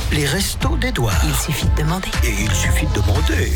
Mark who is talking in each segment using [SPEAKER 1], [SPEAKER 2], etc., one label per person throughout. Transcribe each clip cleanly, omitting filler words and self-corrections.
[SPEAKER 1] Les restos d'Édouard.
[SPEAKER 2] Il suffit de demander.
[SPEAKER 1] Et il suffit de demander.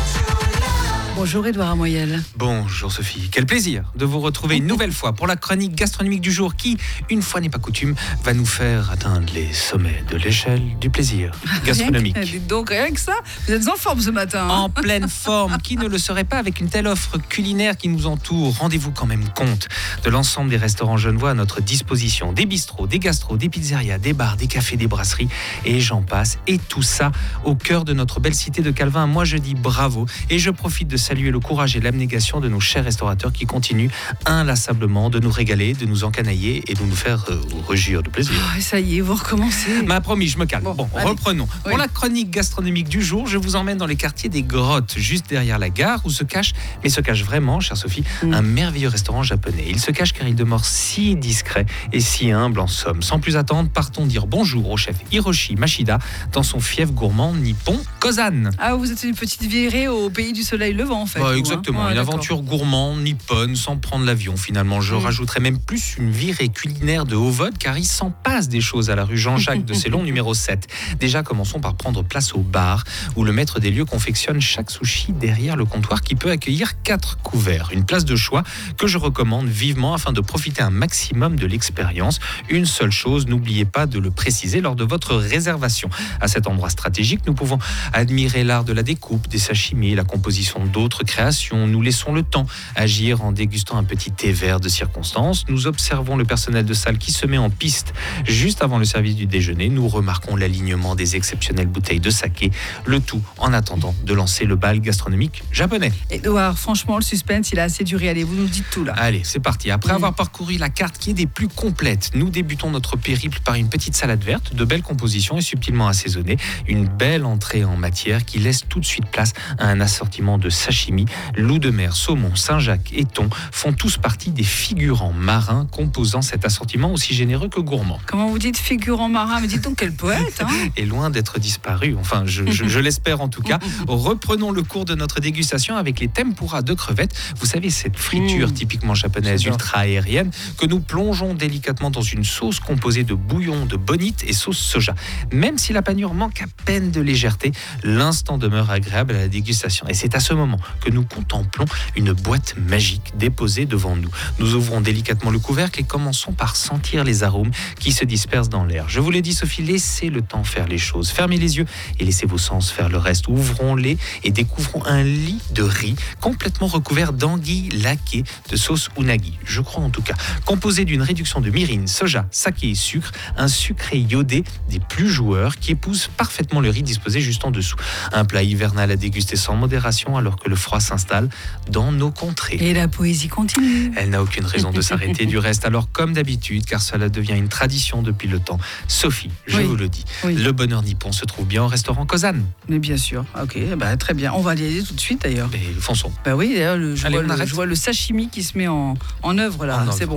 [SPEAKER 2] Bonjour Édouard Amoyel.
[SPEAKER 3] Bonjour Sophie, quel plaisir de vous retrouver une nouvelle fois pour la chronique gastronomique du jour qui, une fois n'est pas coutume, va nous faire atteindre les sommets de l'échelle du plaisir gastronomique.
[SPEAKER 2] Donc rien que ça, vous êtes en forme ce matin.
[SPEAKER 3] En pleine forme, qui ne le serait pas avec une telle offre culinaire qui nous entoure. Rendez-vous quand même compte de l'ensemble des restaurants genevois à notre disposition. Des bistrots, des gastros, des pizzerias, des bars, des cafés, des brasseries et j'en passe. Et tout ça au cœur de notre belle cité de Calvin. Moi je dis bravo et je profite de saluer le courage et l'abnégation de nos chers restaurateurs qui continuent inlassablement de nous régaler, de nous encanailler et de nous faire rugir de plaisir.
[SPEAKER 2] Oh, ça y est, vous recommencez.
[SPEAKER 3] M'a promis, je me calme. Bon, reprenons.
[SPEAKER 2] Oui.
[SPEAKER 3] Pour la chronique gastronomique du jour, je vous emmène dans les quartiers des Grottes, juste derrière la gare, où se cache vraiment, chère Sophie, un merveilleux restaurant japonais. Il se cache car il demeure si discret et si humble en somme. Sans plus attendre, partons dire bonjour au chef Hiroshi Mashida dans son fief gourmand nippon Kozan.
[SPEAKER 2] Ah, vous êtes une petite virée au pays du soleil levant en fait.
[SPEAKER 3] Exactement, une aventure gourmande, nippone, sans prendre l'avion finalement. Je rajouterais même plus une virée culinaire de Haut-Vaude car il s'en passe des choses à la rue Jean-Jacques de Célon numéro 7. Déjà, commençons par prendre place au bar où le maître des lieux confectionne chaque sushi derrière le comptoir qui peut accueillir 4 couverts. Une place de choix que je recommande vivement afin de profiter un maximum de l'expérience. Une seule chose, n'oubliez pas de le préciser lors de votre réservation. À cet endroit stratégique, nous pouvons admirer l'art de la découpe, des sashimi, la composition d'autres créations. Nous laissons le temps agir en dégustant un petit thé vert de circonstance. Nous observons le personnel de salle qui se met en piste juste avant le service du déjeuner. Nous remarquons l'alignement des exceptionnelles bouteilles de saké, le tout en attendant de lancer le bal gastronomique japonais.
[SPEAKER 2] Édouard, franchement, le suspense, il a assez duré. Allez, vous nous dites tout là.
[SPEAKER 3] Allez, c'est parti. Après avoir parcouru la carte qui est des plus complètes, nous débutons notre périple par une petite salade verte, de belles compositions et subtilement assaisonnée. Une belle entrée en matière qui laisse tout de suite place à un assortiment de sashimi. Loup de mer, saumon, Saint-Jacques et thon font tous partie des figurants marins composant cet assortiment aussi généreux que gourmand.
[SPEAKER 2] Comment vous dites figurant marin? Mais dites donc quel poète, hein.
[SPEAKER 3] Et loin d'être disparu, enfin je l'espère en tout cas. Reprenons le cours de notre dégustation avec les tempura de crevettes. Vous savez, cette friture typiquement japonaise ultra aérienne que nous plongeons délicatement dans une sauce composée de bouillon de bonite et sauce soja. Même si la panure manque à peine de légèreté, l'instant demeure agréable à la dégustation. Et c'est à ce moment que nous contemplons une boîte magique déposée devant nous. Nous ouvrons délicatement le couvercle et commençons par sentir les arômes qui se dispersent dans l'air. Je vous l'ai dit Sophie, laissez le temps faire les choses. Fermez les yeux et laissez vos sens faire le reste. Ouvrons-les et découvrons un lit de riz complètement recouvert d'anguilles laquées de sauce unagi, je crois en tout cas, composé d'une réduction de mirin, soja, saké et sucre, un sucré iodé des plus joueurs qui épouse parfaitement le riz disposé juste en dessous. Un plat hivernal à déguster sans modération alors que le froid s'installe dans nos contrées.
[SPEAKER 2] Et la poésie continue.
[SPEAKER 3] Elle n'a aucune raison de s'arrêter du reste, alors comme d'habitude, car cela devient une tradition depuis le temps. Sophie, je vous le dis, le bonheur nippon se trouve bien au restaurant Kozan.
[SPEAKER 2] Mais bien sûr, ok, très bien. On va y aller tout de suite d'ailleurs.
[SPEAKER 3] Mais fonçons.
[SPEAKER 2] Oui, d'ailleurs, je
[SPEAKER 3] Allez,
[SPEAKER 2] vois le sashimi qui se met en œuvre là, c'est bon.